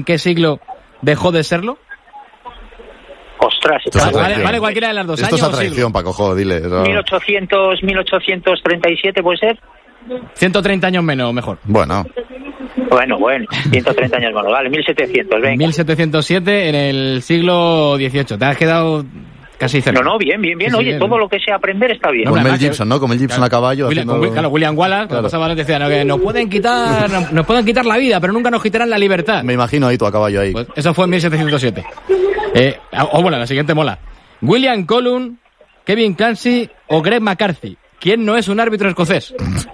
qué siglo dejó de serlo? Ostras, vale cualquiera de las dos. Esto años es tradición, Paco, joder, dile. No. 1837, ¿puede ser? 130 años menos, mejor. Bueno, 130 años menos, vale, 1700, venga. 1707 en el siglo XVIII. Te has quedado casi cerca. No, bien. Sí, Oye, bien. todo lo que sea aprender está bien. Con Mel Gibson, ¿no? Con Mel Gibson a caballo. William Wallace, claro. pasaba, decía, que nos pueden quitar la vida, pero nunca nos quitarán la libertad. Me imagino ahí tú a caballo ahí. Pues eso fue en 1707. Bueno, la siguiente mola. William Colun, Kevin Clancy o Greg McCarthy. ¿Quién no es un árbitro escocés?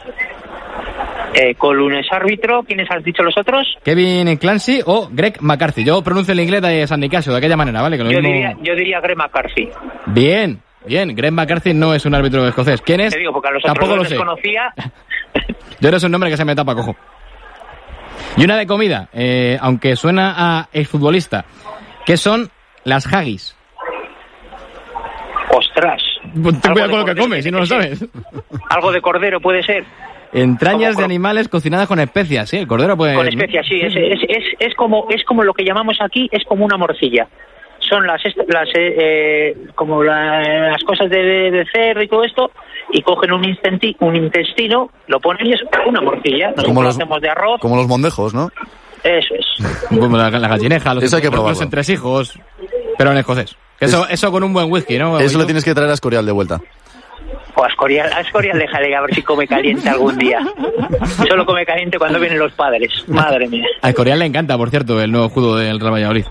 Colun es árbitro. ¿Quiénes has dicho los otros? Kevin Clancy o Greg McCarthy. Yo pronuncio el inglés de San Nicasio de aquella manera, ¿vale? Que Yo diría Greg McCarthy. Bien. Greg McCarthy no es un árbitro escocés. ¿Quién es? Te digo, porque a los Tampoco otros lo sé. Desconocía. Yo no es un nombre que se me tapa, cojo. Y una de comida, aunque suena a exfutbolista. ¿Qué son las haggis? Ostras. Ten cuidado con lo que comes, si no lo sabes. Algo de cordero puede ser. Entrañas de animales cocinadas con especias, sí, el cordero puede... Con especias, sí, es como lo que llamamos aquí, es como una morcilla. Son las cosas de cerdo y todo esto, y cogen un intestino, lo ponen y es una morcilla. Nosotros lo hacemos de arroz. Como los mondejos, ¿no? Eso es. Como la gallineja, eso hay que probarlo. Los entresijos, pero en escocés. Eso con un buen whisky, ¿no? Eso lo tienes que traer a Escorial de vuelta. O a Escorial déjale a ver si come caliente algún día. Solo come caliente cuando vienen los padres. Madre mía. A Escorial le encanta, por cierto, el nuevo escudo del Real Valladolid.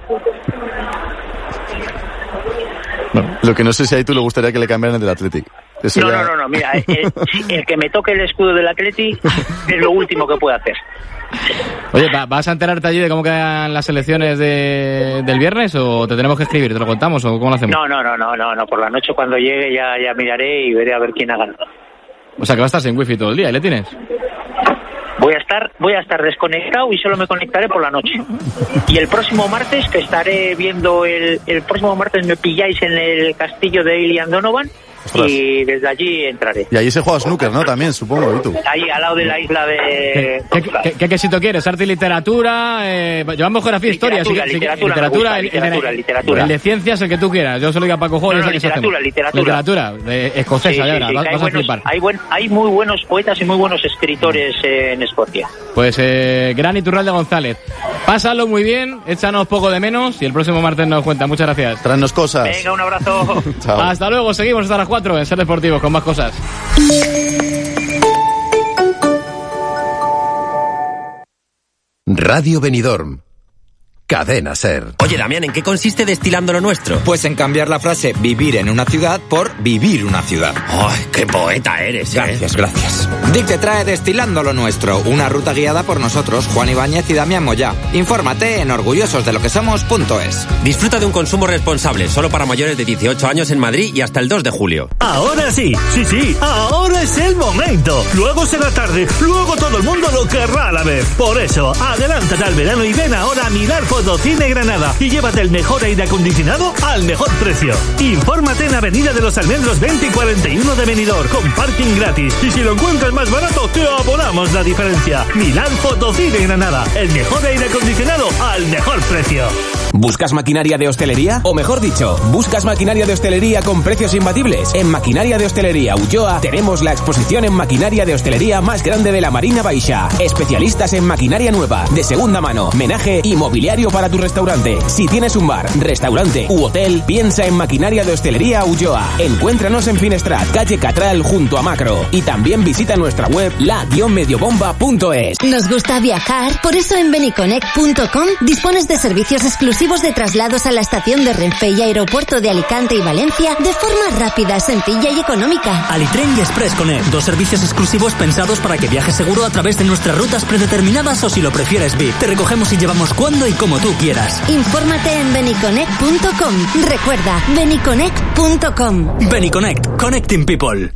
Bueno, lo que no sé si a tú le gustaría que le cambiaran el del Athletic. No, mira, el que me toque el escudo del Athletic es lo último que puede hacer. Oye, ¿vas a enterarte allí de cómo quedan las elecciones del viernes o te tenemos que escribir? ¿Te lo contamos o cómo lo hacemos? No, por la noche cuando llegue ya miraré y veré a ver quién ha ganado. O sea que vas a estar sin wifi todo el día, ¿y le tienes? Voy a estar desconectado y solo me conectaré por la noche. Y el próximo martes, que estaré viendo el próximo martes me pilláis en el castillo de Ilian Donovan. Ostras. Y desde allí entraré. Y allí se juega snooker, ¿no? También, supongo, ¿y tú? Ahí, al lado de la isla de... ¿Qué quesito quieres? ¿Arte y literatura? Llevamos geografía, historia. Literatura. El de ciencias, el que tú quieras. Yo solo digo a Paco Joder. Literatura. Escocesa, ya verás. Vas a flipar. Hay muy buenos poetas y muy buenos escritores en Escocia. Pues Gran Iturralde González. Pásalo muy bien, échanos poco de menos y el próximo martes nos cuenta. Muchas gracias. Tráenos cosas. Venga, un abrazo. Chao. Hasta luego, seguimos hasta las 4 en Ser Deportivos con más cosas. Radio Benidorm. Cadena Ser. Oye, Damián, ¿en qué consiste Destilando lo Nuestro? Pues en cambiar la frase vivir en una ciudad por vivir una ciudad. ¡Ay, qué poeta eres! Gracias. Dick te trae Destilando lo Nuestro, una ruta guiada por nosotros, Juan Ibáñez y Damián Moyá. Infórmate en orgullososdeloquesomos.es. Disfruta de un consumo responsable, solo para mayores de 18 años en Madrid y hasta el 2 de julio. Ahora sí, ahora es el momento. Luego será tarde, luego todo el mundo lo querrá a la vez. Por eso, adelántate al verano y ven ahora a mirar Fotocine Granada y llévate el mejor aire acondicionado al mejor precio. Infórmate en Avenida de los Almendros 20 y 41 de Benidorm, con parking gratis. Y si lo encuentras más barato, te abonamos la diferencia. Milán Fotocine Granada, el mejor aire acondicionado al mejor precio. ¿Buscas maquinaria de hostelería? O mejor dicho, ¿buscas maquinaria de hostelería con precios imbatibles? En Maquinaria de Hostelería Ulloa tenemos la exposición en maquinaria de hostelería más grande de la Marina Baixa. Especialistas en maquinaria nueva, de segunda mano, menaje y mobiliario para tu restaurante. Si tienes un bar, restaurante u hotel, piensa en Maquinaria de Hostelería Ulloa. Encuéntranos en Finestrat, calle Catral, junto a Macro. Y también visita nuestra web la-mediobomba.es. Nos gusta viajar, por eso en beniconnect.com dispones de servicios exclusivos de traslados a la estación de Renfe y aeropuerto de Alicante y Valencia de forma rápida, sencilla y económica. Alitren y Express Connect, 2 servicios exclusivos pensados para que viajes seguro a través de nuestras rutas predeterminadas o, si lo prefieres, VIP. Te recogemos y llevamos cuando y como tú quieras. Infórmate en beniconnect.com. Recuerda, beniconnect.com. Beniconnect, Connecting People.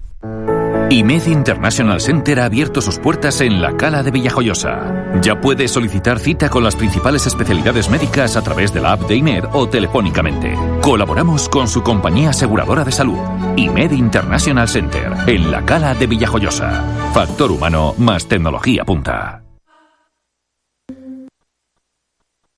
IMED International Center ha abierto sus puertas en la Cala de Villajoyosa. Ya puedes solicitar cita con las principales especialidades médicas a través de la app de IMED o telefónicamente. Colaboramos con su compañía aseguradora de salud, IMED International Center, en la Cala de Villajoyosa. Factor humano más tecnología punta.